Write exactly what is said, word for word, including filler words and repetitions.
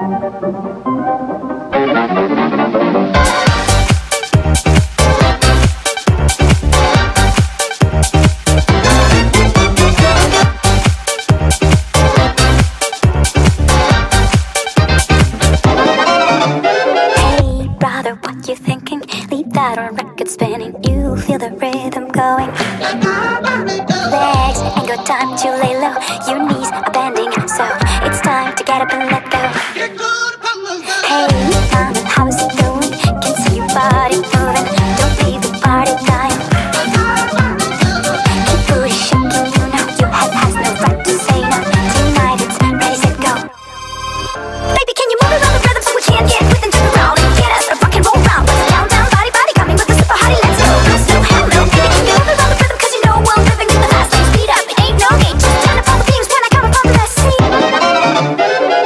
That on record spinning, you feel the rhythm going. Legs ain't got time to lay low. Your knees are bending, so it's time to get up and let go. Hey.